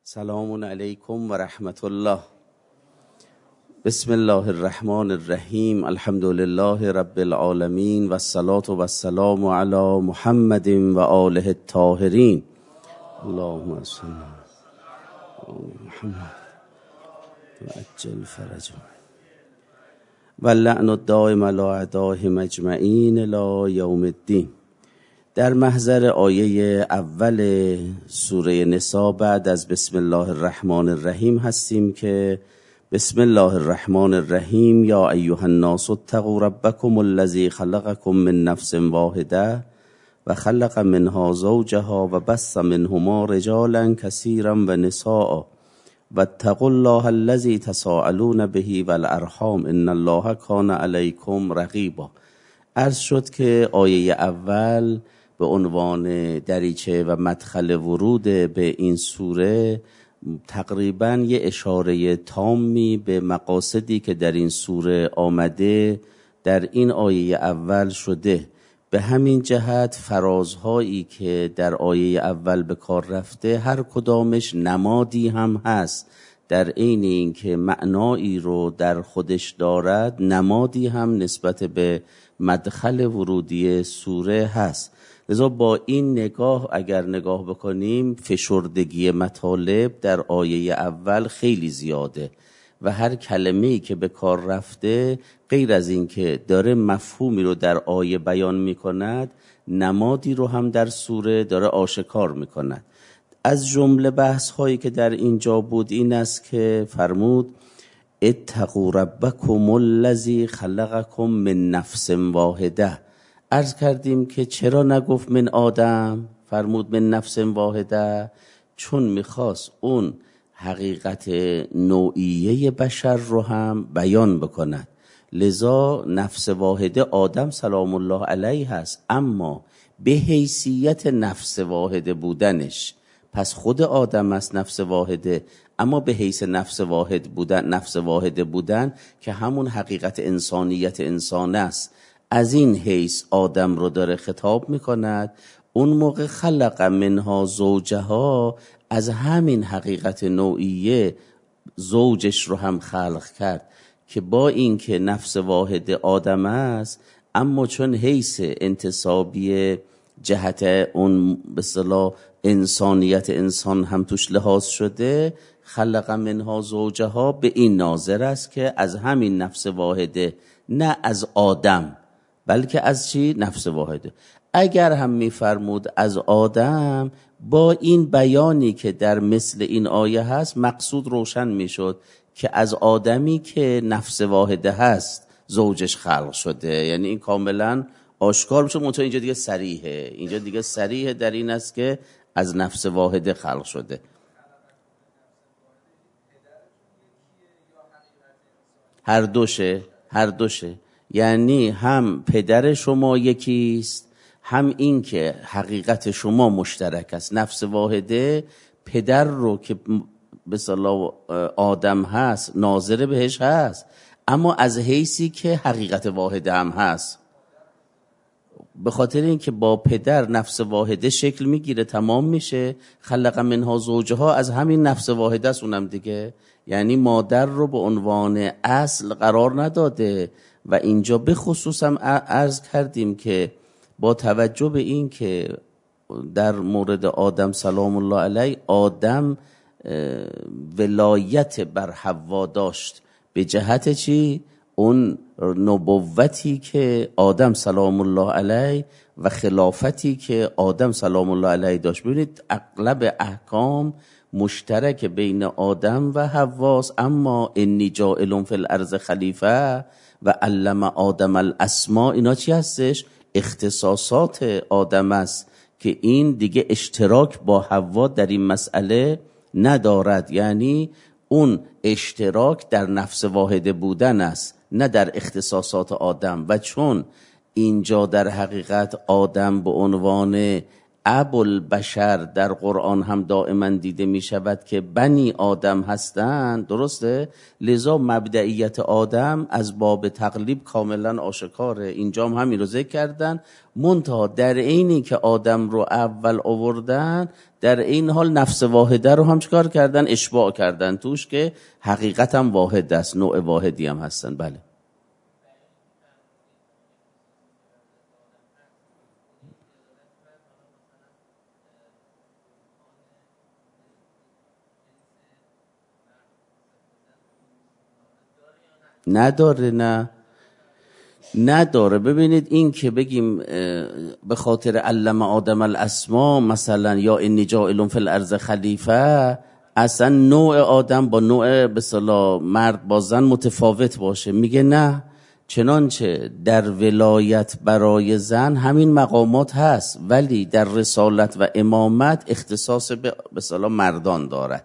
سلام علیکم و رحمت الله. بسم الله الرحمن الرحیم. الحمد لله رب العالمین و الصلاة و السلام علی محمد و آله الطاهرین. اللهم صل علی محمد و عجل فرجهم و اللعن الدائم علی اعدائهم اجمعین الی یوم الدین. در محضر آیه اول سوره نساء بعد از بسم الله الرحمن الرحیم هستیم که بسم الله الرحمن الرحیم یا ایها الناس اتقوا ربکم الذی خلقکم من نفس واحده و خلق منها زوجها و بث منهما رجالا کثیرا و نساء و اتقوا الله الذی تساءلون به والارحام ان الله کان علیکم رقیبا. عرض شد که آیه اول به عنوان دریچه و مدخل ورود به این سوره تقریباً یه اشاره تامی به مقاصدی که در این سوره آمده در این آیه اول شده. به همین جهت فرازهایی که در آیه اول به کار رفته هر کدامش نمادی هم هست، در عین اینکه معنایی رو در خودش دارد نمادی هم نسبت به مدخل ورودی سوره هست. لذا با این نگاه اگر نگاه بکنیم فشردگی مطالب در آیه اول خیلی زیاده و هر کلمه‌ای که به کار رفته غیر از این که داره مفهومی رو در آیه بیان می‌کند نمادی رو هم در سوره داره آشکار می‌کند. از جمله بحث‌هایی که در اینجا بود این است که فرمود اتقوا ربکم الذی خلقکم من نفس واحده. عرض کردیم که چرا نگفت من آدم، فرمود من نفس واحده؟ چون میخواست اون حقیقت نوعیه بشر رو هم بیان بکند. لذا نفس واحده آدم سلام الله علیه هست، اما به حیثیت نفس واحده بودنش پس خود آدم است نفس واحده، اما به حیث نفس واحده بودن که همون حقیقت انسانیت انسان است، از این حیث آدم رو داره خطاب میکند. اون موقع خلق منها زوجها، از همین حقیقت نوعیه زوجش رو هم خلق کرد که با این که نفس واحد آدم است اما چون حیث انتصابی جهت اون به اصطلاح انسانیت انسان هم توش لحاظ شده، خلق منها زوجها به این ناظر است که از همین نفس واحده، نه از آدم بلکه از چی؟ نفس واحده. اگر هم میفرمود از آدم، با این بیانی که در مثل این آیه هست مقصود روشن میشد که از آدمی که نفس واحده هست زوجش خلق شده، یعنی این کاملا آشکار میشه. منتها اینجا دیگه صریحه، اینجا دیگه صریحه در این است که از نفس واحده خلق شده. هر دوشه، یعنی هم پدر شما یکیست، هم این که حقیقت شما مشترک است. نفس واحده پدر رو که به اصطلاح آدم هست ناظر بهش هست، اما از حیثی که حقیقت واحده هم هست، به خاطر اینکه با پدر نفس واحده شکل میگیره تمام میشه. خلق منها زوجها از همین نفس واحده است اونم دیگه، یعنی مادر رو به عنوان اصل قرار نداده. و اینجا به خصوص هم عرض کردیم که با توجه به این که در مورد آدم سلام الله علیه، آدم ولایت بر حوا داشت به جهت چی؟ اون نبوتی که آدم سلام الله علیه و خلافتی که آدم سلام الله علیه داشت. ببینید اغلب احکام مشترک بین آدم و حواست، اما انی جاعل فی الارض خلیفه و علم آدم الاسماء، اینا چی هستش؟ اختصاصات آدم است که این دیگه اشتراک با حوا در این مسئله ندارد. یعنی اون اشتراک در نفس واحده بودن است، نه در اختصاصات آدم. و چون اینجا در حقیقت آدم به عنوان ابوالبشر در قرآن هم دائما دیده می شود که بنی آدم هستند، درسته؟ لذا مبدئیت آدم از باب تقلیب کاملا آشکاره. اینجا هم همین رو ذکر کردن، منتها در عینی که آدم رو اول آوردن، در این حال نفس واحده رو هم چکار کردن؟ اشباع کردن توش، که حقیقت هم واحد است، نوع واحدی هم هستن. بله نداره، نه نداره. ببینید این که بگیم به خاطر علم آدم الاسما مثلا یا انی جاعل فی الارض خلیفه، اصلا نوع آدم با نوع به اصطلاح مرد با زن متفاوت باشه، میگه نه، چنانچه در ولایت برای زن همین مقامات هست، ولی در رسالت و امامت اختصاص به اصطلاح مردان دارد.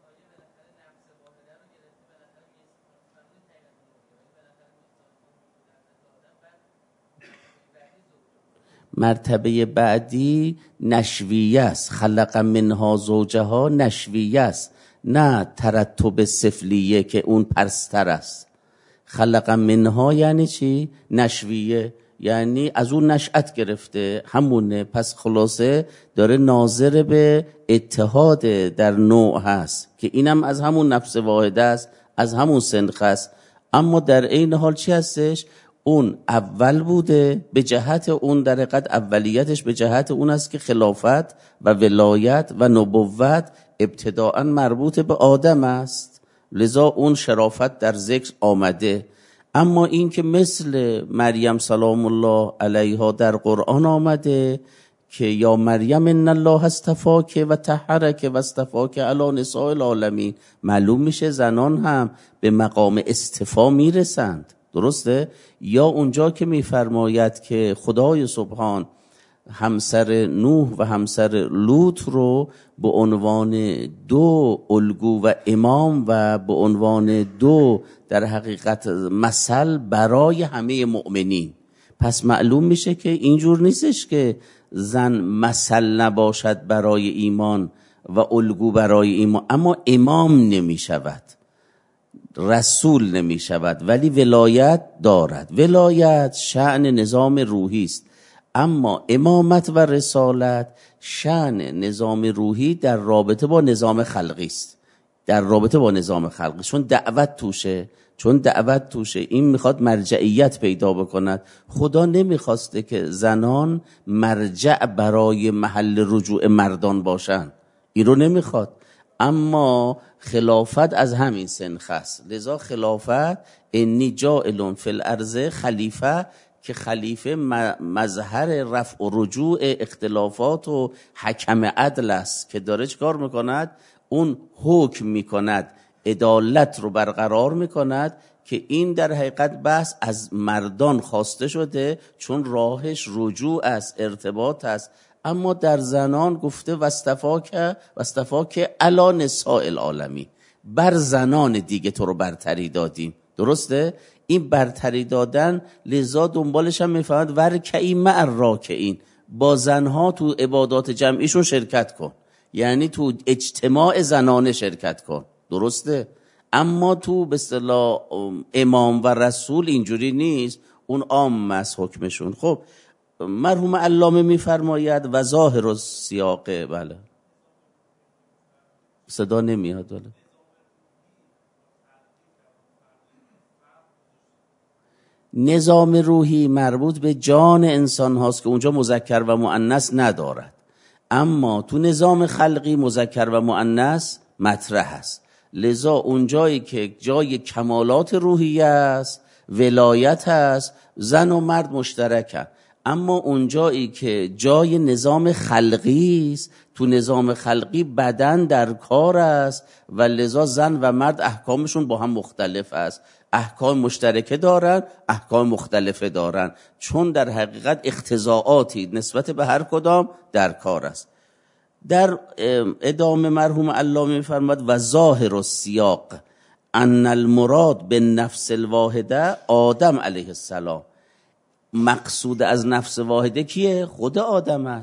مرتبه بعدی نشویه است، خلق منها زوجها نشویه است، نه ترتب سفلیه که اون پرستر است. خلق منها یعنی چی؟ نشویه یعنی از اون نشأت گرفته، همونه. پس خلاصه داره ناظر به اتحاد در نوع هست که اینم از همون نفس واحده است، از همون سنخ است، اما در این حال چی هستش؟ اون اول بوده، به جهت اون در حقیقت اولیتش به جهت اون است که خلافت و ولایت و نبوت ابتداءً مربوط به آدم است، لذا اون شرافت در ذکر آمده. اما این که مثل مریم سلام الله علیها در قرآن آمده که یا مریم ان الله اصطفاک و طهرک و اصطفاک علی نساء العالمین، معلوم میشه زنان هم به مقام اصطفا میرسند، درسته؟ یا اونجا که میفرماید که خدای سبحان همسر نوح و همسر لوط رو به عنوان دو الگو و امام و به عنوان دو در حقیقت مثل برای همه مؤمنین، پس معلوم میشه که اینجور نیستش که زن مثل نباشد برای ایمان و الگو برای ایمان، اما امام نمیشود، رسول نمی شود، ولی ولایت دارد. ولایت شأن نظام روحی است، اما امامت و رسالت شأن نظام روحی در رابطه با نظام خلقی است، در رابطه با نظام خلقی، چون دعوت توشه. این میخواد مرجعیت پیدا بکند. خدا نمیخواسته که زنان مرجع برای محل رجوع مردان باشن، این رو نمیخواد، اما خلافت از همین سنخ است. لذا خلافت انی جاعل فی الارض خلیفه، که خلیفه مظهر رفع و رجوع اختلافات و حکم عدل است که داره چکار میکند؟ اون حکم میکند، عدالت رو برقرار میکند، که این در حقیقت بحث از مردان خواسته شده چون راهش رجوع است، ارتباط است. اما در زنان گفته واصطفاک علی نساء العالمین، بر زنان دیگه تو رو برتری دادیم، درسته؟ این برتری دادن لذا دنبالش هم میفهمد ورکعی مع الراکعین، با زنها تو عبادات جمعیشون شرکت کن، یعنی تو اجتماع زنانه شرکت کن، درسته؟ اما تو به اصطلاح امام و رسول اینجوری نیست، اون عام است حکمشون. خب مرحوم علامه میفرماید و ظاهر السیاق، بله صدا نمیاد، بله نظام روحی مربوط به جان انسان هاست که اونجا مذکر و مؤنث ندارد، اما تو نظام خلقی مذکر و مؤنث مطرح است. لذا اونجایی که جای کمالات روحی است، ولایت است، زن و مرد مشترکن، اما اونجایی که جای نظام خلقی است، تو نظام خلقی بدن در کار است و لذا زن و مرد احکامشون با هم مختلف است، احکام مشترکه دارن، احکام مختلفه دارن، چون در حقیقت اقتضاعاتی نسبت به هر کدام در کار است. در ادامه مرحوم علامه می‌فرماید و ظاهر السیاق ان المراد بالنفس الواحده آدم علیه السلام، مقصود از نفس واحده کیه؟ خود آدم است.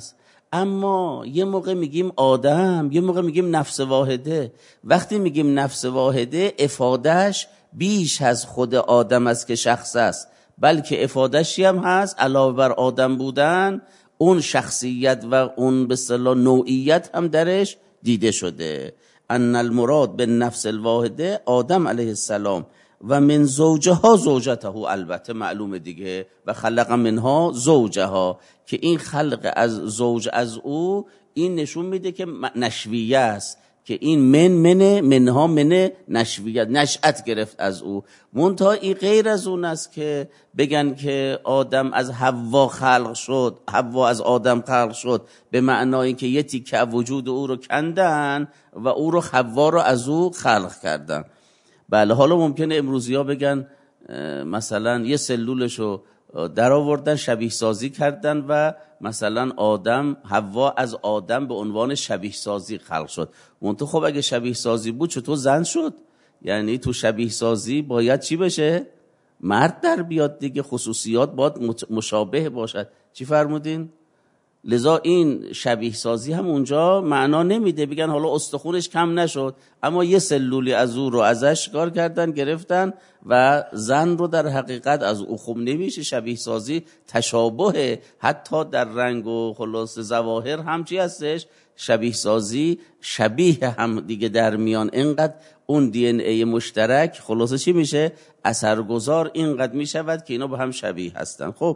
اما یه موقع میگیم آدم، یه موقع میگیم نفس واحده. وقتی میگیم نفس واحده افادهش بیش از خود آدم است که شخص است، بلکه افادهشی هم هست علاوه بر آدم بودن اون شخصیت و اون به اصطلاح نوعیت هم درش دیده شده. ان المراد به نفس الواحده آدم علیه السلام و من زوجها زوجته، البته معلومه دیگه، و خلق منها زوجها، که این خلق از زوج از او این نشون میده که نشویه است، که این منها نشویت، نشأت گرفت از او. منتها این غیر از اون است که بگن که آدم از حوا خلق شد، حوا از آدم خلق شد، به معنای که یه تیکه وجود او رو کندن و او رو حوا رو از او خلق کردن. بله، حالا ممکنه امروزی ها بگن مثلا یه سلولشو در آوردن شبیه سازی کردن و مثلا آدم، حوا از آدم به عنوان شبیه سازی خلق شد. منتها خب اگه شبیه سازی بود چطور زن شد؟ یعنی تو شبیه سازی باید چی بشه؟ مرد در بیاد دیگه، خصوصیات باید مشابه باشد. چی فرمودین؟ لذا این شبیه سازی هم اونجا معنا نمیده. بگن حالا استخونش کم نشد اما یه سلولی از او رو ازش کار کردن، گرفتن و زن رو در حقیقت از او. خوب نمیشه. شبیه سازی تشابه حتی در رنگ و خلاص ظواهر هم چی هستش؟ شبیه سازی شبیه هم دیگه در میان، اینقدر اون دی ان ای مشترک خلاصه چی میشه؟ اثرگذار اینقدر میشود که اینا به هم شبیه هستن. خب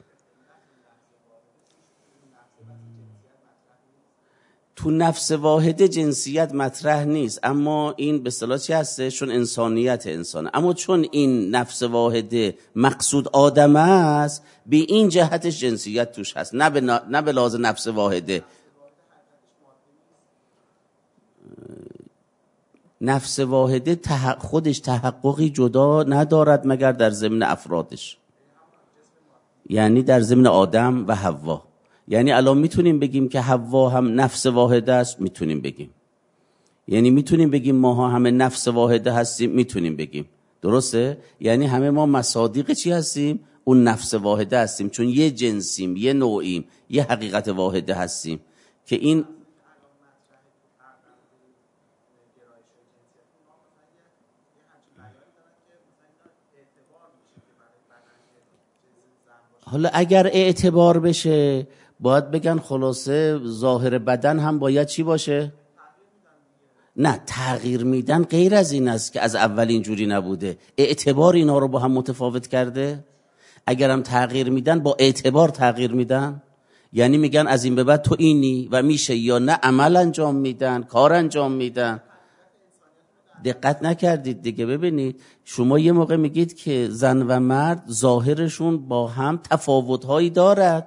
تو نفس واحده جنسیت مطرح نیست، اما این به اصطلاح چی هسته؟ چون انسانیت انسانه. اما چون این نفس واحده مقصود آدم است، به این جهتش جنسیت توش هست، نه به لازم نفس واحده. نفس واحده خودش تحققی جدا ندارد مگر در ضمن افرادش، یعنی در ضمن آدم و حوا. یعنی الان میتونیم بگیم که حوا هم نفس واحده است، میتونیم بگیم. یعنی میتونیم بگیم ماها همه نفس واحده هستیم، میتونیم بگیم. درسته؟ یعنی همه ما مصادیق چی هستیم؟ اون نفس واحده هستیم، چون یه جنسیم، یه نوعیم، یه حقیقت واحده هستیم. که این حالا اگر اعتبار بشه باید بگن خلاصه ظاهر بدن هم باید چی باشه؟ نه، تغییر میدن غیر از این است که از اول اینجوری نبوده. اعتبار اینا رو با هم متفاوت کرده. اگرم تغییر میدن با اعتبار تغییر میدن، یعنی میگن از این به بعد تو اینی و میشه، یا نه عمل انجام میدن، کار انجام میدن. دقت نکردید دیگه. ببینید شما یه موقع میگید که زن و مرد ظاهرشون با هم تفاوت‌هایی دارد،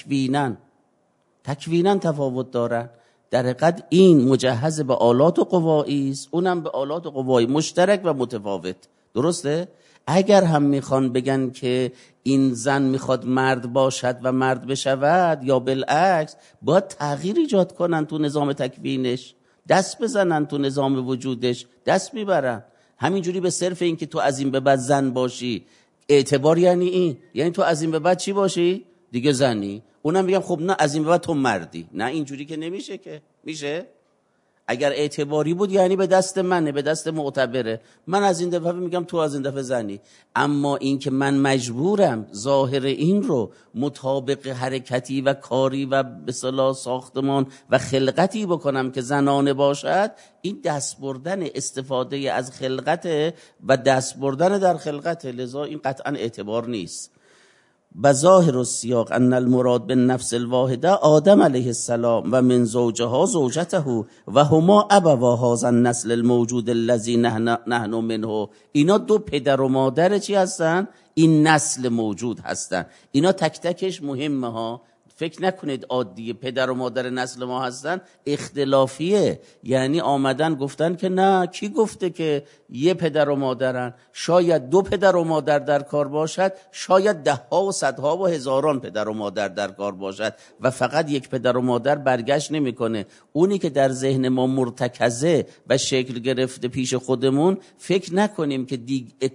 تکویناً تفاوت دارد. در حقیقت این مجهز به آلات و قوایی است، اونم به آلات و قوایی مشترک و متفاوت. درسته؟ اگر هم میخوان بگن که این زن میخواد مرد باشد و مرد بشود یا بالعکس، باید تغییر ایجاد کنن تو نظام تکوینش، دست بزنن تو نظام وجودش، دست میبرن. همینجوری به صرف این که تو از این به بعد زن باشی، اعتبار یعنی این، یعنی تو از این به بعد چی باشی؟ دیگه زنی. اونم میگم خب نه از این به بعد تو مردی. نه اینجوری که نمیشه. که میشه؟ اگر اعتباری بود یعنی به دست منه، به دست معتبره. من از این دفعه میگم تو از این دفعه زنی. اما این که من مجبورم ظاهر این رو مطابق حرکتی و کاری و به اصطلاح ساختمان و خلقتی بکنم که زنانه باشد، این دست بردن استفاده از خلقت و دست بردن در خلقت. لذا این قطعا اعتبار نیست. بظاهر السیاق ان المراد بالنفس الواحده آدم علیه السلام و من زوجها زوجته و هما ابوا هذا النسل الموجود الذي نحن منه. اینا دو پدر و مادر چی هستن؟ این نسل موجود هستن. اینا تک تکش مهمه ها. فکر نکنید عادیه پدر و مادر نسل ما هستن، اختلافیه. یعنی آمدن گفتن که نه، کی گفته که یه پدر و مادرن؟ شاید دو پدر و مادر در کار باشد، شاید ده ها و صدها و هزاران پدر و مادر در کار باشد و فقط یک پدر و مادر برگشت نمیکنه. اونی که در ذهن ما مرتکزه و شکل گرفته پیش خودمون، فکر نکنیم که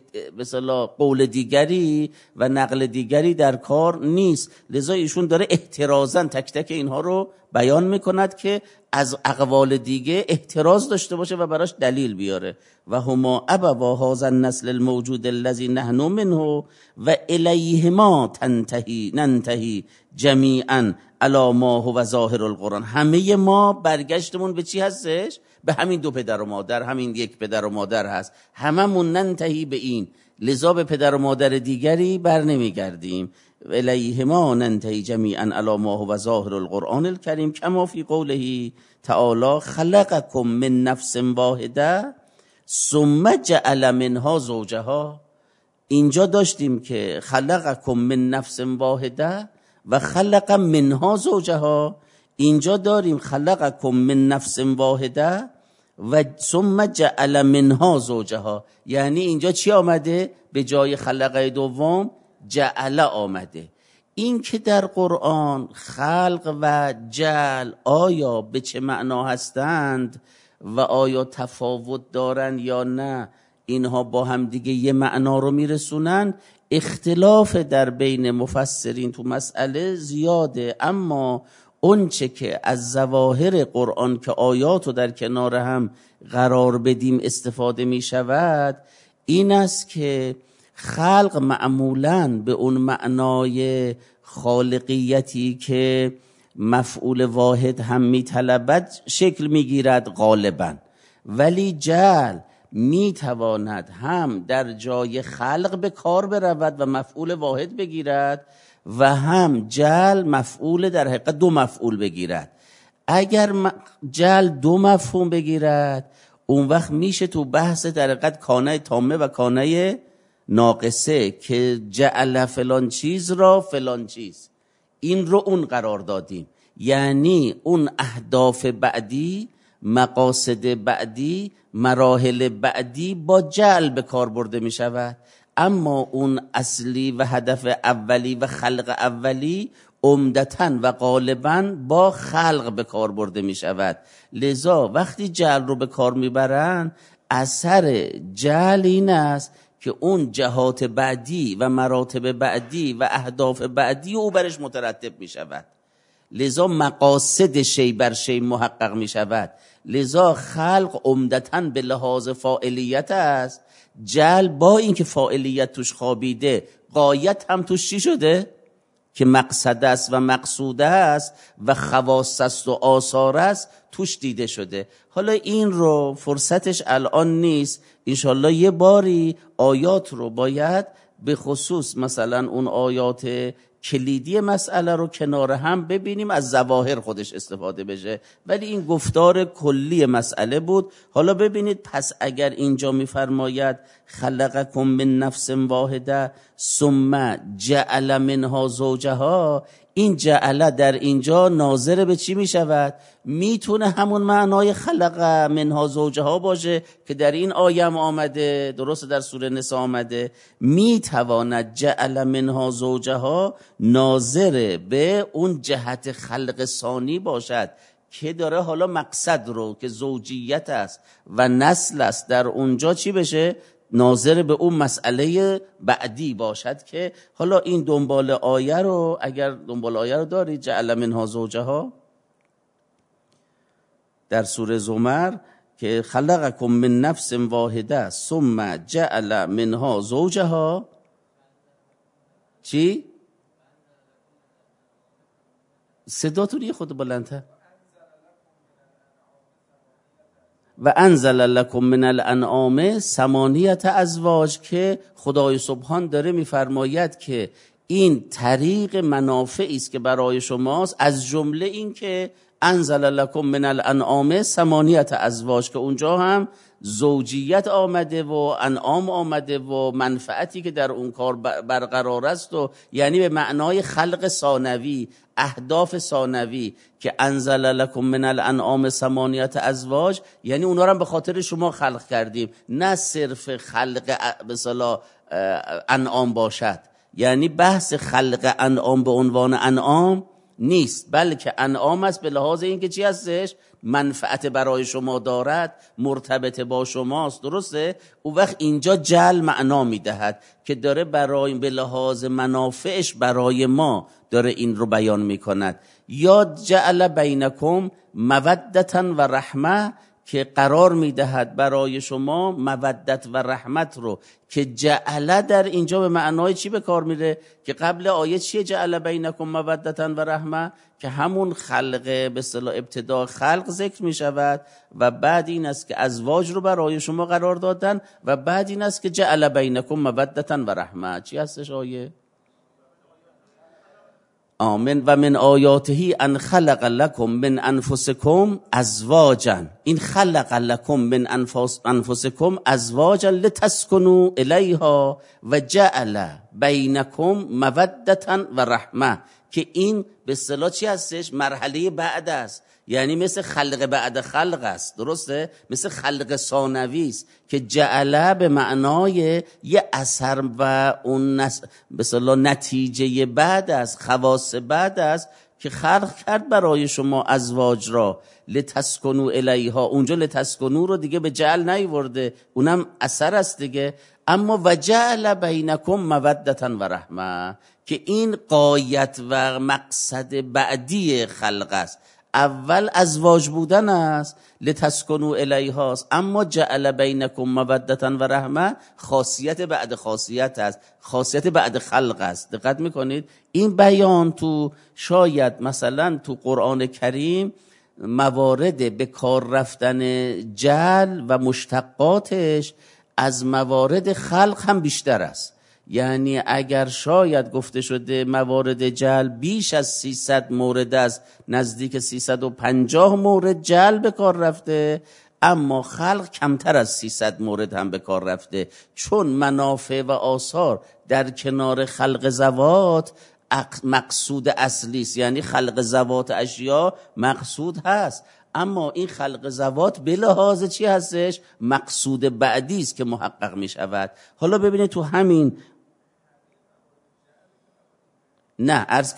مثلا قول دیگری و نقل دیگری در کار نیست. لذا ایشون داره احترازاً تک تک اینها رو بیان میکند که از اقوال دیگه احتراز داشته باشه و براش دلیل بیاره. و هما ابوا هذا النسل الموجود الذي نحن منه و الیهما ننتهی جمیعا علی ما هو ظاهر القرآن. همه ما برگشتمون به چی هستش؟ به همین دو پدر و مادر، همین یک پدر و مادر هست. هممون ننتهی به این، لذا به پدر و مادر دیگری بر نمیگردیم. الیهما ننتهی جمیعا علی ما هو ظاهر القرآن الکریم کما فی قوله تعالی خلقکم من نفس واحده ثم جعل منها زوجها. اینجا داشتیم که خلقکم من نفس واحده و خلق منها زوجها. اینجا داریم خلقکم من نفس واحده و ثم جعل منها زوجها. یعنی اینجا چی آمده؟ به جای خلقه دوم جعل آمده. این که در قرآن خلق و جعل آیا به چه معنا هستند و آیا تفاوت دارن یا نه، اینها با هم دیگه یه معنا رو میرسونن. اختلاف در بین مفسرین تو مسئله زیاده، اما اون چه که از ظواهر قرآن که آیات رو در کنار هم قرار بدیم استفاده می شود این است که خلق معمولاً به اون معنای خالقیتی که مفعول واحد هم می طلبد شکل می گیرد غالباً، ولی جعل می تواند هم در جای خلق به کار برود و مفعول واحد بگیرد و هم جعل مفعول در حقیقت دو مفعول بگیرد. اگر جعل دو مفهوم بگیرد اون وقت میشه تو بحث در حقیقت کانه تامه و کانه ناقصه که جعل فلان چیز را فلان چیز، این رو اون قرار دادیم. یعنی اون اهداف بعدی، مقاصد بعدی، مراحل بعدی با جعل به کار برده می شود، اما اون اصلی و هدف اولی و خلق اولی عمدتاً و غالباً با خلق به کار برده می شود. لذا وقتی جعل رو به کار می برن، اثر جعل این است که اون جهات بعدی و مراتب بعدی و اهداف بعدی او برش مترتب می شود. لذا مقاصد شی بر شی محقق می شود. لذا خلق عمدتاً به لحاظ فاعلیت است، جعل با این که فاعلیت توش خوابیده غایت هم توش چی شده؟ که مقصد است و مقصود است و خواص است و آثار است توش دیده شده. حالا این رو فرصتش الان نیست، انشالله یه باری آیات رو باید به خصوص مثلا اون آیات کلیدی مسئله رو کنار هم ببینیم، از ظواهر خودش استفاده بشه، ولی این گفتار کلی مسئله بود. حالا ببینید پس اگر اینجا میفرماید خلقکم من نفس واحده ثم جعل منها زوجها، این جعل در اینجا ناظر به چی می شود؟ میتونه همون معنای خلق منها زوجها باشه که در این آیه آمده، درست در سوره نساء آمده. میتواند جعل منها زوجها ناظر به اون جهت خلق ثانی باشد که داره حالا مقصد رو که زوجیت است و نسل است در اونجا چی بشه؟ ناظر به اون مسئله بعدی باشد که حالا این دنبال آیه رو، اگر دنبال آیه رو دارید، جعل منها زوجها در سوره زمر که خلقکم من نفس واحده ثم جعل منها زوجها، چی؟ صداتون یه خود بلندتر. و انزل لکم من الانعام ثمانیة ازواج، که خدای سبحان داره میفرماید که این طریق منافعی است که برای شماست، از جمله این که انزل لکم من الانعام ثمانیة ازواج، که اونجا هم زوجیت آمده و انعام آمده و منفعتی که در اون کار برقرار است، و یعنی به معنای خلق ثانوی، اهداف ثانوی که انزل لکم من الانعام ثمانیة ازواج، یعنی اونا رو هم به خاطر شما خلق کردیم، نه صرف خلق به اصطلاح انعام باشد. یعنی بحث خلق انعام به عنوان انعام نیست، بلکه انعام است به لحاظ اینکه چی هستش؟ منفعت برای شما دارد مرتبط با شماست، درسته؟ اون وقت اینجا جعل معنا میدهد که داره برای به لحاظ منافعش برای ما داره این رو بیان میکند. یا جعل بینکم مودتا و رحمه که قرار میدهد برای شما مودت و رحمت رو، که جعل در اینجا به معنای چی به کار میره؟ که قبل آیه چیه؟ جعل بینکم مودتا و رحمه، که همون خلق به اصطلاح ابتدا خلق ذکر میشود و بعد این است که ازواج رو برای شما قرار دادن و بعد این است که جعل بینکم مودتا و رحمه. چی هستش آیه؟ آمین. و من آیاته ان خلق لکم من انفسکم ازواجا. این خلق لکم من انفسکم ازواجا لتسکنوا الیها و جعل بینکم مودتا و رحمه، که این به اصطلاح چی هستش؟ مرحله بعد است، یعنی مثل خلق بعد خلق است، درسته؟ مثل خلق ثانوی است که جعله به معنای یه اثر و اون به اصطلاح نتیجه بعد است، خواص بعد است که خلق کرد برای شما ازواج را لتسکنوا الیها. اونجا لتسکنوا رو دیگه به جعل نیورده، اونم اثر است دیگه. اما و جعل بینکم مودتا و رحمه، که این غایت و مقصد بعدی خلق است. اول ازواج بودن است، لتسکنوا الیهاست، اما جعل بینکم مودتا و رحمه خاصیت بعد خاصیت است، خاصیت بعد خلق است. دقت میکنید این بیان تو شاید مثلا تو قرآن کریم موارد به کار رفتن جعل و مشتقاتش از موارد خلق هم بیشتر است. یعنی اگر شاید گفته شده موارد جعل بیش از 300 مورد است، نزدیک 350 مورد جعل به کار رفته، اما خلق کمتر از 300 مورد هم به کار رفته، چون منافع و آثار در کنار خلق زوات مقصود اصلی است. یعنی خلق زوات اشیا مقصود هست، اما این خلق زوات به لحاظ چی هستش؟ مقصود بعدی است که محقق می شود. حالا ببینید تو همین نه عرض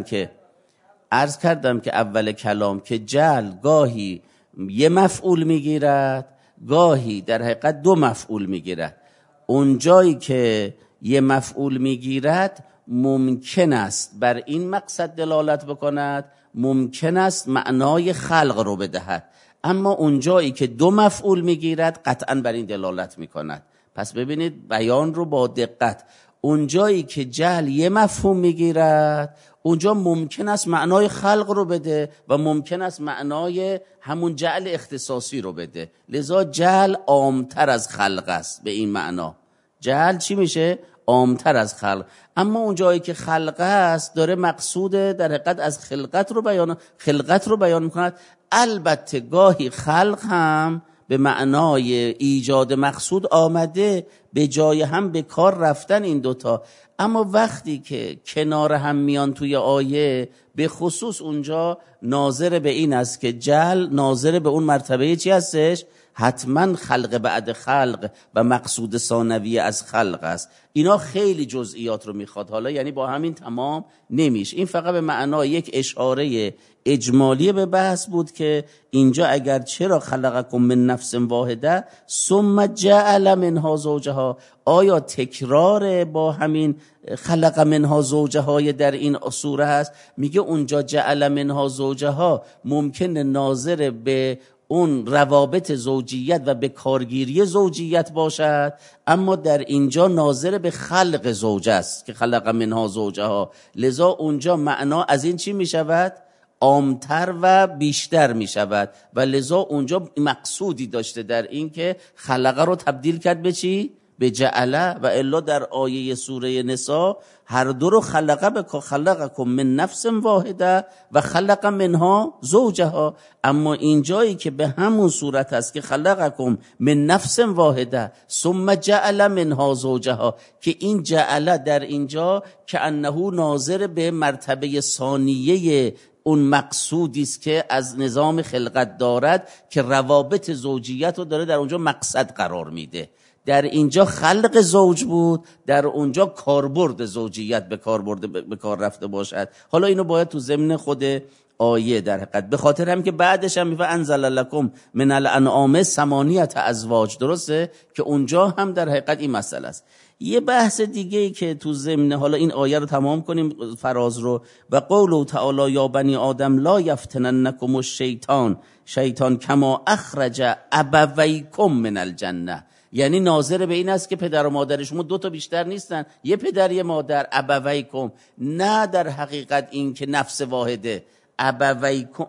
کردم که اول کلام که جعل گاهی یه مفعول میگیرد، گاهی در حقیقت دو مفعول میگیرد. اون جایی که یه مفعول میگیرد ممکن است بر این مقصد دلالت بکند، ممکن است معنای خلق رو بدهد، اما اون جایی که دو مفعول میگیرد قطعا بر این دلالت میکند. پس ببینید بیان رو با دقت. اون جایی که جعل یه مفهوم میگیرد اونجا ممکن است معنای خلق رو بده و ممکن است معنای همون جعل اختصاصی رو بده. لذا جعل عامتر از خلق است. به این معنا جعل چی میشه؟ عامتر از خلق. اما اون جایی که خلق است داره مقصود در حقیقت از خلقت رو بیان میکند. البته گاهی خلق هم به معنای ایجاد مقصود آمده، به جای هم به کار رفتن این دوتا. اما وقتی که کنار هم میان توی آیه، به خصوص اونجا ناظر به این است که جعل ناظر به اون مرتبه چی هستش؟ حتما خلق بعد خلق و مقصود ثانویه از خلق است. اینا خیلی جزئیات رو میخواد حالا، یعنی با همین تمام نمیشه. این فقط به معنای یک اشاره اجمالی به بحث بود که اینجا اگر چرا خلقکم من نفس واحده ثم جعل منها زوجها، آیا تکرار با همین خلق منها زوجهای در این سوره هست؟ میگه اونجا جعل منها زوجها ممکن ناظر به اون روابط زوجیت و به کارگیری زوجیت باشد، اما در اینجا ناظر به خلق زوج است که خلق منها زوجها. لذا اونجا معنا از این چی می شود؟ عامتر و بیشتر می شود و لذا اونجا مقصودی داشته در این که خلقه رو تبدیل کرد به چی؟ به جعله. و الا در آیه سوره نساء هر دو رو خلقکم من نفس واحده و خلق منها زوجها. اما اینجایی که به همون صورت است که خلقکم من نفس واحده ثم جعل منها زوجها، که این جعله در اینجا که انه ناظر به مرتبه ثانیه اون مقصودی است که از نظام خلقت دارد که روابط زوجیت رو داره در اونجا مقصد قرار میده. در اینجا خلق زوج بود، در اونجا کاربرد زوجیت به کار رفته باشد. حالا اینو باید تو ضمن خود آیه در حقیقت. به خاطر هم که بعدش هم میفه انزل لکم من الانعام ثمانیة ازواج، درسته که اونجا هم در حقیقت این مسئله است. یه بحث دیگه ای که تو ضمن، حالا این آیه رو تمام کنیم فراز رو، و قوله تعالی یا بنی آدم لا یفتننکم الشیطان شیطان کما اخرج ابویکم من الجنه، یعنی ناظر به این است که پدر و مادر شما دو تا بیشتر نیستن، یه پدر یه مادر، ابویکم، نه در حقیقت این که نفس واحده، ابویکم.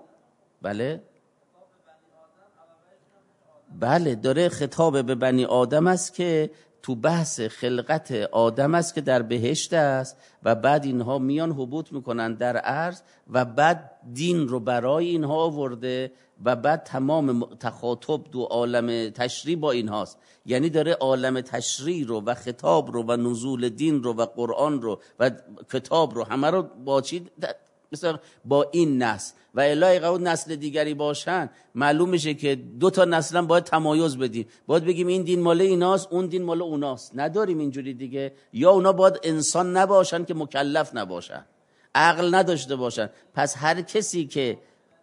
بله داره خطاب به بنی آدم است که تو بحث خلقت آدم است که در بهشت است و بعد اینها میان حبوط میکنن در ارض و بعد دین رو برای اینها آورده و بعد تمام تخاطب دو عالم تشریع با اینهاست، یعنی داره عالم تشریع رو و خطاب رو و نزول دین رو و قرآن رو و کتاب رو همه رو با چی مثلا با این نسل و الهی قود نسل دیگری باشن، معلوم میشه که دو تا نسل هم باید تمایز بدیم، باید بگیم این دین مال ایناست اون دین مال اوناست، نداریم اینجوری دیگه. یا اونا باید انسان نباشن که مکلف نباشن، عقل نداشته باشن. پس هر کسی که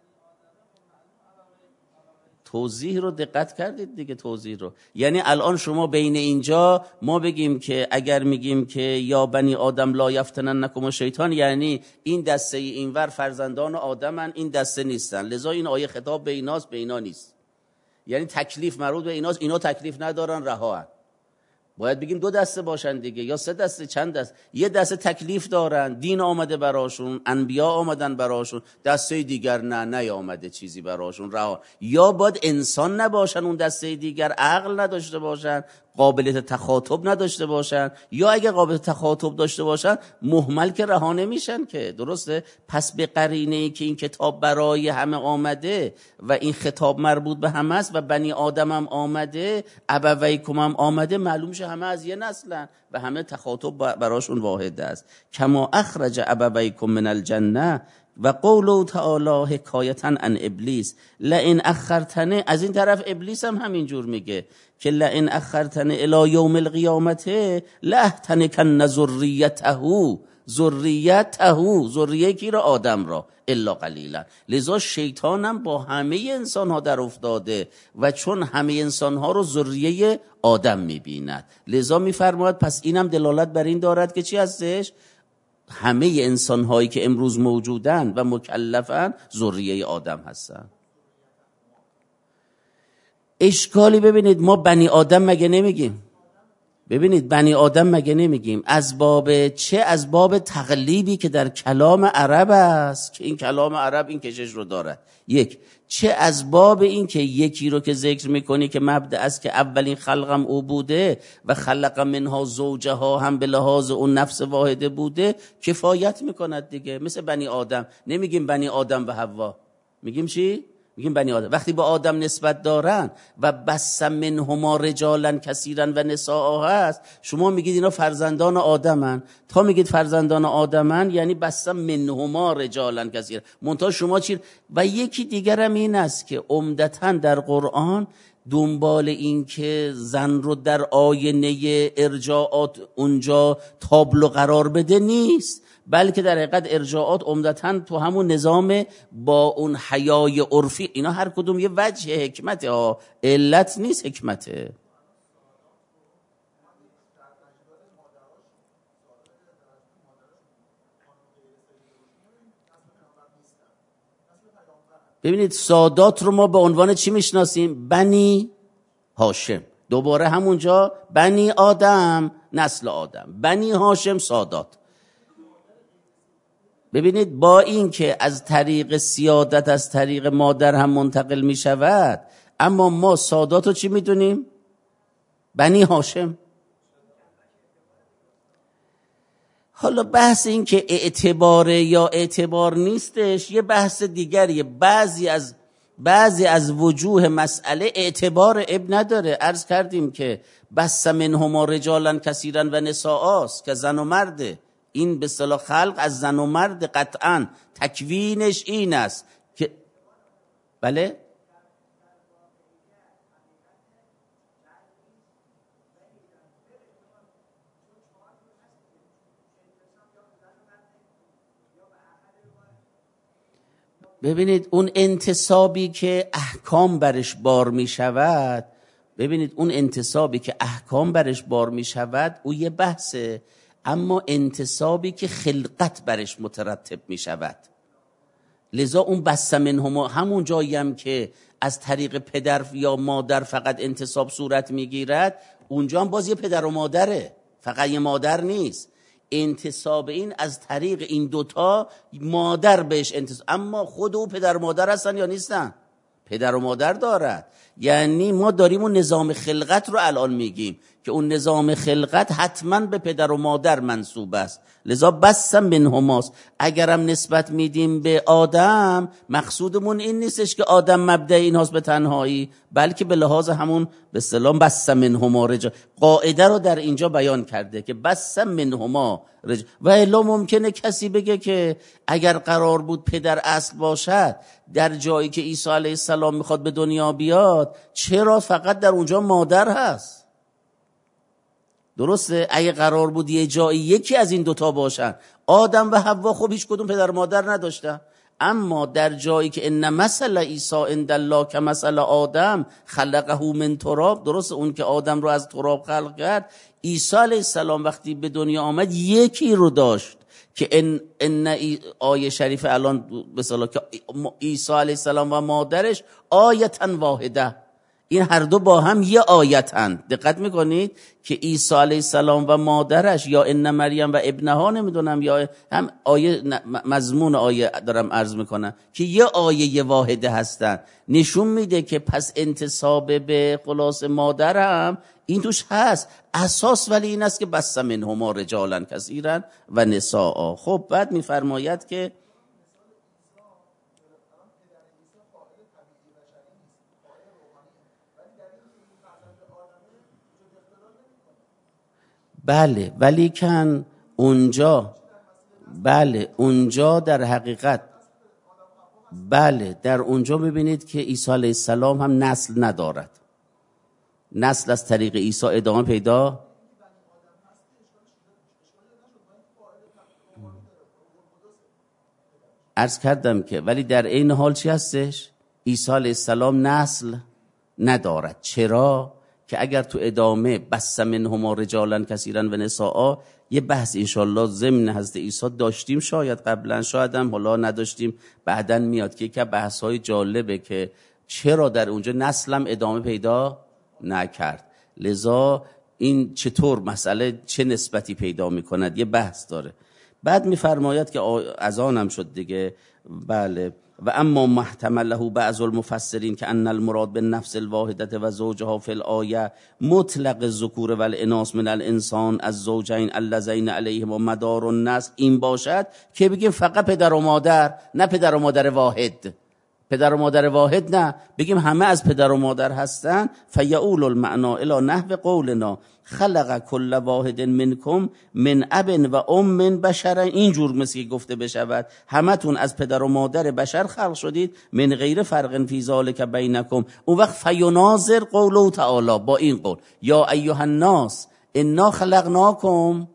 توضیح رو دقت کردید دیگه، توضیح رو، یعنی الان شما بین اینجا ما بگیم که اگر میگیم که یا بنی آدم لا یفتننکم الشیطان، یعنی این دسته اینور فرزندان آدمن، این دسته نیستن، لذا این آیه خطاب به ایناست به اینا نیست، یعنی تکلیف مربوط به ایناست، اینا تکلیف ندارن رهان. باید بگیم دو دسته باشن دیگه، یا سه دسته، چند دسته، یه دسته تکلیف دارن، دین آمده براشون، انبیا آمدن براشون، دسته دیگر نه نیامده چیزی براشون رها. یا باید انسان نباشن اون دسته دیگر، عقل نداشته باشن، قابلیت تخاطب نداشته باشن، یا اگه قابلیت تخاطب داشته باشن مهمل که رها نمیشن که، درسته؟ پس به قرینه ای که این کتاب برای همه آمده و این خطاب مربوط به همه است و بنی آدم هم آمده، ابویکم هم آمده، معلوم شه همه از یه نسلن و همه تخاطب براشون واحد است. کما اخرج ابویکم من الجنه و قوله تعالی حکایتا عن ابلیس لئن اخرتنی، از این طرف ابلیس هم همینجور میگه که لئن اخرتنی الی یوم القیامت لاحتنکن ذریته، ذریه کی را؟ آدم را، الا قلیلا. لذا شیطان هم با همه انسان ها در افتاده و چون همه انسان ها رو ذریه آدم میبیند، لذا میفرماید پس اینم دلالت بر این دارد که چی هستش؟ همه انسان هایی که امروز موجودن و مکلفن ذریه آدم هستن. اشکالی ببینید، ما بنی آدم مگه نمیگیم؟ ببینید بنی آدم مگه نمیگیم از باب چه؟ از باب تقلیبی که در کلام عرب است که این کلام عرب این کشش رو دارد، یک. چه از باب این که یکی رو که ذکر میکنی که مبدأ است که اولین خلقم او بوده و خلق منها زوجها هم به لحاظ اون نفس واحده بوده، کفایت میکند دیگه. مثل بنی آدم نمیگیم بنی آدم و حوا، میگیم چی؟ میگیم بنی آدم. وقتی با آدم نسبت دارن و بس منهما رجالا کثیرا و نساء هست، شما میگید اینا فرزندان آدمن، تا میگید فرزندان آدمن یعنی بس منهما رجالا کثیرا، منتها شما چی؟ و یکی دیگر هم این است که عمدتاً در قرآن دنبال این که زن رو در آینه ارجاعات اونجا تابلو قرار بده نیست، بلکه در حقیقت ارجاعات عمدتاً تو همون نظام با اون حیای عرفی، اینا هر کدوم یه وجه حکمته ها، علت نیست حکمته. ببینید سادات رو ما به عنوان چی میشناسیم؟ بنی هاشم، دوباره همونجا بنی آدم نسل آدم، بنی هاشم سادات. ببینید با این که از طریق سیادت از طریق مادر هم منتقل می شود، اما ما سادات رو چی می دونیم؟ بنی هاشم. حالا بحث این که اعتباره یا اعتبار نیستش یه بحث دیگریه. بعضی از وجوه مسئله اعتبار اب نداره. عرض کردیم که بس منهما رجالا کثیرا و نساء است که زن و مرده، این به اصطلاح خلق از زن و مرد قطعا تکوینش این است که بله ببینید اون انتصابی که احکام برش بار می شود، ببینید اون انتصابی که احکام برش بار می شود او یه بحثه، اما انتصابی که خلقت برش مترتب می شود، لذا اون بث منهما همون جایی هم که از طریق پدر یا مادر فقط انتصاب صورت می گیرد، اونجا هم باز یه پدر و مادره، فقط یه مادر نیست. انتصاب این از طریق این دوتا مادر بهش انتصاب، اما خود او پدر و مادر هستن یا نیستن؟ پدر و مادر دارد. یعنی ما داریم اون نظام خلقت رو الان میگیم که اون نظام خلقت حتما به پدر و مادر منسوب است، لذا بس منهماست. اگرم نسبت میدیم به آدم، مقصودمون این نیستش که آدم مبدأ این هاست به تنهایی، بلکه به لحاظ همون به اصطلاح بس منهما رجال، قاعده رو در اینجا بیان کرده که بس منهما رجال. و الا ممکنه کسی بگه که اگر قرار بود پدر اصل باشد، در جایی که عیسی علیه السلام میخواد به دنیا بیاد، چرا فقط در اونجا مادر هست؟ درسته؟ اگه قرار بود یه جایی یکی از این دوتا باشن، آدم و حوا خب هیچ کدوم پدر مادر نداشتن، اما در جایی که ان مثل عیسی عند الله کمثل آدم خلقه من تراب، درسته اون که آدم رو از تراب خلق کرد، عیسی علیه السلام وقتی به دنیا آمد یکی رو داشت که ان آیه شریف الان به اصطلاح که عیسی علیه السلام و مادرش آیتن واحده، این هر دو با هم یه آیتن. دقت میکنید که عیسی علیه السلام و مادرش، یا ان مریم و ابنها، نمیدونم یا هم آیه مضمون آیه دارم عرض میکنم که یه آیه واحده هستن، نشون میده که پس انتساب به خلاص مادر هم این توش هست اساس، ولی این است که بس منهما رجالا کثیرا و نساء. خب بعد میفرماید که بله، ولی کن اونجا، بله اونجا در حقیقت، بله در اونجا ببینید که عیسی علیه السلام هم نسل ندارد، نسل از طریق عیسی ادامه پیدا. عرض کردم که ولی در این حال چی هستش؟ عیسی علیه السلام نسل ندارد. چرا؟ که اگر تو ادامه بس منهما رجالا کثیرا و نساء، یه بحث انشالله ضمن حضرت عیسی داشتیم، شاید قبلا، شاید هم حالا نداشتیم، بعدن میاد که بحث های جالبه که چرا در اونجا نسلم ادامه پیدا نکرد، لذا این چطور مسئله چه نسبتی پیدا میکند، یه بحث داره. بعد میفرماید که از آنم شد دیگه، بله، و اما محتمله بعض المفسرین که ان المراد بالنفس الواحده و زوجها فی الآیه مطلق الذکور و الاناث من الانسان از زوجین اللذین علیهما مدار النسل، این باشد که بگیم فقط پدر و مادر، نه پدر و مادر واحد، پدر و مادر واحد نه، بگیم همه از پدر و مادر هستن. فیعول المعنی الی نحو قولنا خلق کل واحد منکم من اب و ام بشر، اینجور مثل که گفته بشود همتون از پدر و مادر بشر خلق شدید، من غیر فرق فی ذلک بینکم. اون وقت فیناظر قوله تعالی با این قول یا ایها الناس انا خلقناکم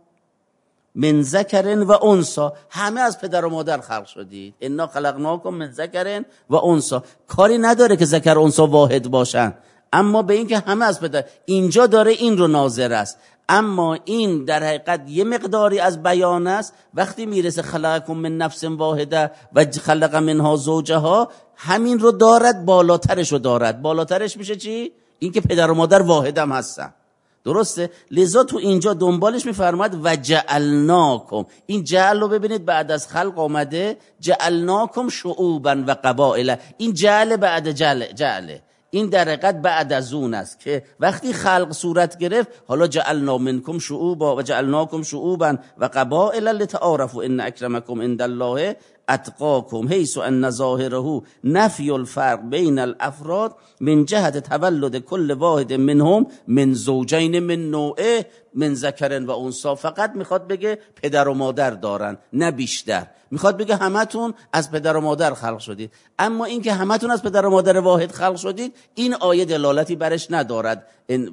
من ذکر و انثی، همه از پدر و مادر خلق شدید، انا خلقناکم من ذکر و انثی. کاری نداره که ذکر و انثی واحد باشن، اما به این که همه از پدر، اینجا داره این رو ناظر است، اما این در حقیقت یه مقداری از بیان است. وقتی میرسه خلقکم من نفس واحده و خلق منها زوجها، همین رو دارد، بالاترش رو دارد. بالاترش میشه چی؟ این که پدر و مادر واحد هم هستن، درسته؟ لذا تو اینجا دنبالش میفرماد و جعلناکم، این جعل رو ببینید بعد از خلق آمده، جعلناکم شعوبا و قبائل، این جعل بعد جعله، این در حقیقت بعد از اون است که وقتی خلق صورت گرفت، حالا جعلنا منکم شعوبا و جعلناکم شعوبا و قبائل لتعارفوا ان اکرمکم عند الله اتقاکم، حیث ان ظاهره نفی الفرق بین الافراد من جهت تولد کل واحد منهم من زوجین من نوعه من ذکر و انثی. فقط میخواد بگه پدر و مادر دارن، نه بیشتر. میخواد بگه همتون از پدر و مادر خلق شدید، اما این که همتون از پدر و مادر واحد خلق شدید، این آیه دلالتی برش ندارد،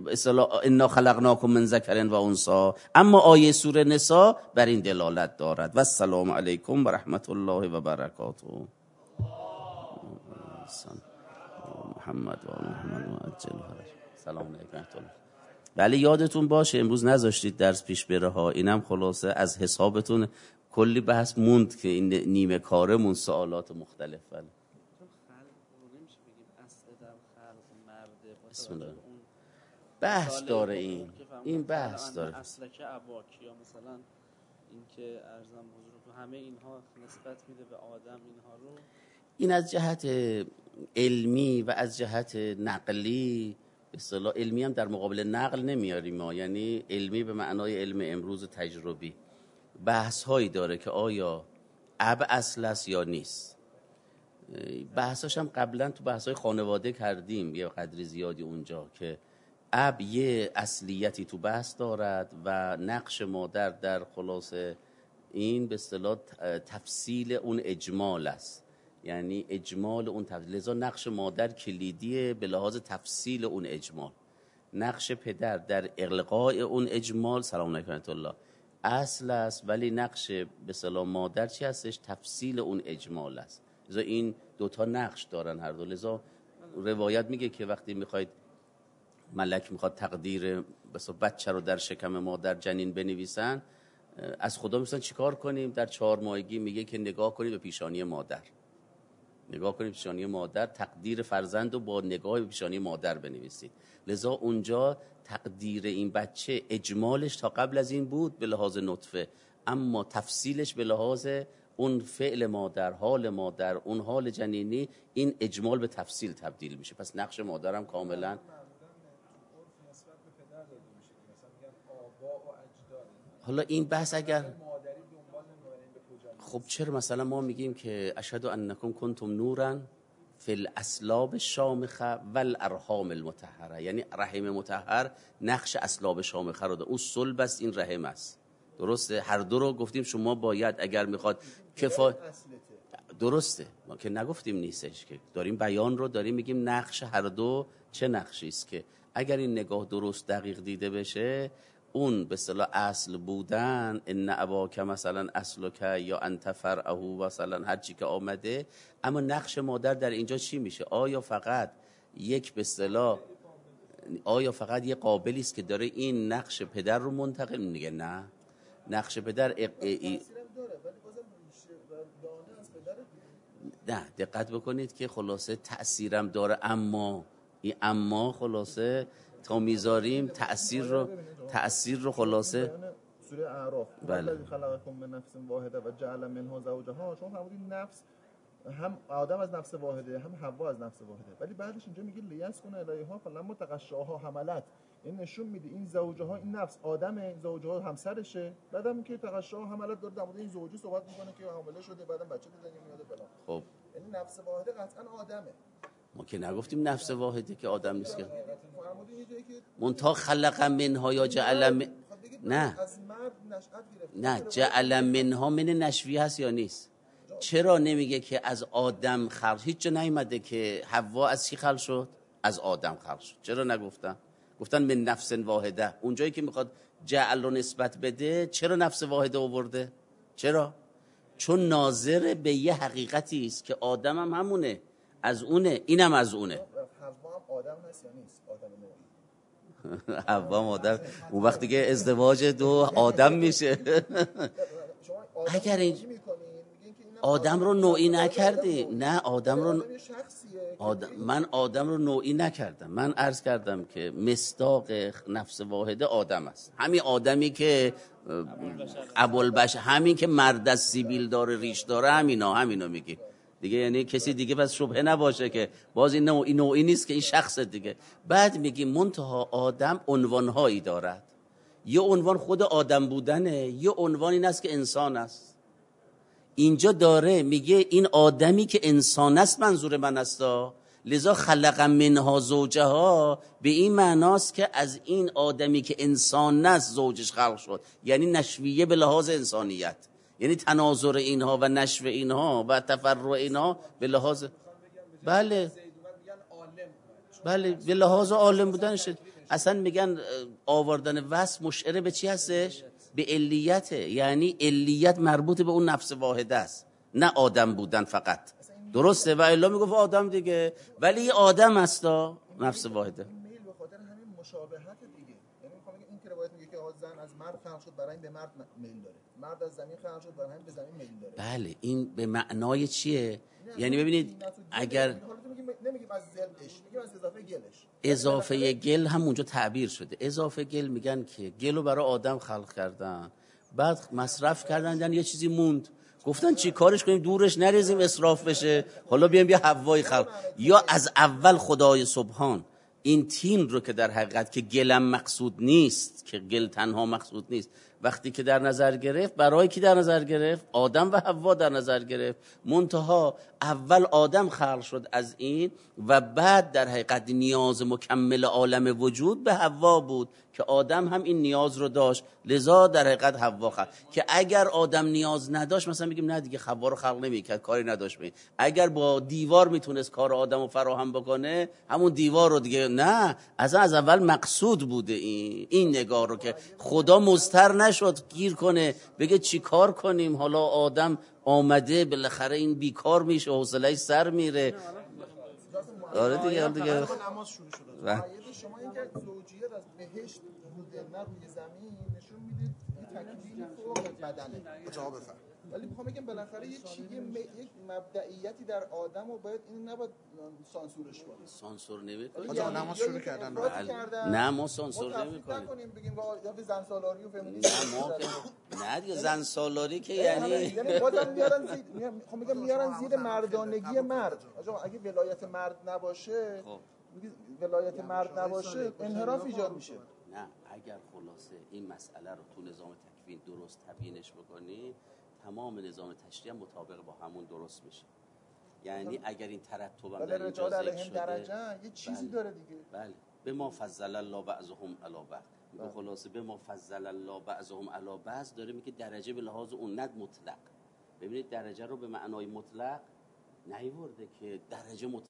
انا خلقناکم من ذکر و انثی. اما آیه سوره نساء بر این دلالت دارد. و السلام علیکم و رحمت الله و برکاته. محمد و آل محمد و عجل فرج. سلام علیکم. ولی یادتون باشه امروز نذاشتید درس پیش بره ها. اینم خلاصه از حسابتون کلی بحث موند که این نیمه کارمون سوالات مختلف. ولی بسم الله. بحث داره این بحث داره. اسلک اباک یا مثلا اینکه ارزم حضورتون همه اینها نسبت میده به آدم اینها رو. این از جهت علمی و از جهت نقلی، به اصطلاح علمی هم در مقابل نقل نمیاریم ما، یعنی علمی به معنای علم امروز تجربی. بحث هایی داره که آیا اب اصل است یا نیست. بحثاش هم قبلا تو بحث های خانواده کردیم یه قدری زیادی اونجا که اب یه اصلیتی تو بحث دارد و نقش مادر در خلاصه این به اصطلاح تفصیل اون اجمال است، یعنی اجمال اون تفصیل. لذا نقش مادر کلیدیه به لحاظ تفصیل اون اجمال. نقش پدر در القاء اون اجمال سلام علیکم ورحمة الله اصل است، ولی نقش به اصطلاح مادر چی هستش؟ تفصیل اون اجمال است. لذا این دوتا نقش دارن هر دو. لذا روایت میگه که وقتی میخواید ملک میخواد تقدیر بچه رو در شکم مادر جنین بنویسن، از خدا میگن چیکار کنیم؟ در 4 ماهگی میگه که نگاه کنید به پیشانی مادر، نگاه کنید پیشانی مادر، تقدیر فرزند رو با نگاه به پیشانی مادر بنویسید. لذا اونجا تقدیر این بچه اجمالش تا قبل از این بود به لحاظ نطفه، اما تفصیلش به لحاظ اون فعل مادر، حال مادر، اون حال جنینی، این اجمال به تفصیل تبدیل میشه. پس نقش مادرم کاملا حالا این بحث اگر خب چرا مثلا ما میگیم که اشهد انکم کنتم نورا فی الاسلاب الشامخه والارحام المطهره، یعنی رحم مطهر نقش اسلاب شامخه رو داره. اون صلب است، این رحم است. درسته؟ هر دو رو گفتیم شما باید اگر میخواد درسته، ما که نگفتیم نیستش، که داریم بیان رو داریم میگیم نقش هر دو چه نقشی است که اگر این نگاه درست دقیق دیده بشه، اون به اصطلاح اصل بودن ان اباک مثلا اصلک یا انت فرعه مثلا هر چی که آمده، اما نقش مادر در اینجا چی میشه؟ آیا فقط یک به اصطلاح فقط یه قابلی است که داره این نقش پدر رو منتقل میگه؟ نه، نقش پدر نه، دقت بکنید که خلاصه تأثیرم داره، اما خلاصه تا میذاریم تأثیر رو خلاصه سوره اعراف بله خلقکم من نفس واحده و جعل منها زوجها، شما فرمودین نفس هم آدم از نفس واحده هم حوا از نفس واحده، ولی بعدش اینجا میگه لیسکن الیها فلما تغشاها حملت، این نشون میده این زوجها، این نفس آدمه، زوجها همسرشه، بعدم که تغشاها حملت داره در مورد این زوجی صحبت میکنه که حامله شده بعدم بچه دنیا میاد بلا. خب یعنی نفس واحده قطعا آدمه. ما که نگفتیم نفس واحده که آدم نیست، که منتها خلق منها یا جعل نه جعل منها من نشوی هست یا نیست؟ چرا نمیگه که از آدم خلق؟ هیچ جا نیومده که حوا از چی خلق شد؟ از آدم خلق شد. چرا نگفتن؟ گفتن من نفس واحده. اونجایی که میخواد جعل رو نسبت بده چرا نفس واحده آورده؟ چرا؟ چون ناظر به یه حقیقتی است که آدم هم همونه، از اونه، اینم از اونه. حوا هم آدم هست یا نیست؟ آدم نوعی. حوا آدم، اون وقتی که ازدواج دو آدم میشه. اگر این آدم رو نوعی نکردیم، نه آدم رو من آدم رو نوعی نکردم، من عرض کردم که مصداق نفس واحده آدم است. همین آدمی که ابوالبشر، همین که مرد از سیبیل داره ریش داره، همینو میگی دیگه، یعنی کسی دیگه بس شبهه نباشه که باز این نوعی نیست که این شخص دیگه. بعد میگی منتها آدم عنوانهایی دارد، یه عنوان خود آدم بودنه، یه عنوان این است که انسان است. اینجا داره میگه این آدمی که انسان است منظور من است، لذا خلق منها زوجها به این معناست که از این آدمی که انسان است زوجش خلق شد، یعنی نشویه به لحاظ انسانیت، یعنی تناظر اینها و نشو اینها و تفرع اینها به لحاظ بله به لحاظ عالم بودنش. اصلا میگن آوردن وصف مشعر به چی هستش؟ به علیته، یعنی علیت مربوط به اون نفس واحده است، نه آدم بودن فقط. اصلا این درسته و الا میگفت آدم دیگه، ولی این آدم هستا نفس واحده. میل به خاطر همین مشابهت دیگه. یعنی میخوام بگم این که روایت میگه که زن از مرد خلق شد برای این به مرد میل داره، مرد از زمین خلق شد برای همین به زمین میل داره. بله این به معنای چیه؟ یعنی ببینید اگر نمیگیم از زلش، میگیم از اضافه گلش. اضافه گل هم اونجا تعبیر شده. اضافه گل میگن که گلو برای آدم خلق کردن، بعد مصرف کردن، یعنی یه چیزی موند، گفتن چی کارش کنیم دورش نریزیم اسراف بشه، حالا بیایم بیا حوای خلق. یا از اول خدای سبحان این تین رو که در حقیقت که گلم مقصود نیست، که گل تنها مقصود نیست، وقتی که در نظر گرفت، برای کی در نظر گرفت؟ آدم و حوا در نظر گرفت. منتها اول آدم خلق شد از این و بعد در حقیقت نیاز مکمل عالم وجود به حوا بود که آدم هم این نیاز رو داشت، لذا در حقیقت حوا خلق. که اگر آدم نیاز نداشت، مثلا میگیم نه دیگه حوا رو خلق نمیکرد، کاری نداشت می. اگر با دیوار میتونست کار آدم رو فراهم بکنه، همون دیوار رو دیگه نه، از اول مقصود بوده این نگاه رو که خدا مضطر نشد گیر کنه بگه چی کار کنیم، حالا آدم آمده بالاخره این بیکار میشه، حوصله‌اش سر میره. آره دیگه نماز شروع شده. آیه شما این که زوجیت از بهشت بوده نه روی زمین نشون میده یه تکلیفی فوق بدنه. جواب بفرم. ولی میخوام بگم بالاخره یک مبدئیاتی در آدم و باید این نباید سانسورش کنیم. سانسور نمی‌کنیم. آقا نماز شروع کردن. نه ما سانسور نمی‌کنیم. بگیم یا زن سالاری و فمینیسم. نه دیگه زن سالاری که یعنی بازم میارن زیر، میخوام بگم میارن زیر مردانگی مرد. آقا اگه ولایت مرد نباشه، ولایت مرد نباشه انحراف ایجاد میشه. نه اگر خلاصه این مسئله رو تو نظام تکوین درست تبیینش بکنی، تمام نظام تشریع مطابق با همون درست میشه. یعنی اگر این ترتب هم در اینجا ذکر شده درجه یه چیزی داره دیگه. بله به ما فضل الله بعضهم علی بعض. به خلاصه به ما فضل الله بعضهم علی بعض داره میگه درجه به لحاظ اون ند مطلق. ببینید درجه رو به معنای مطلق نیورده که درجه مطلق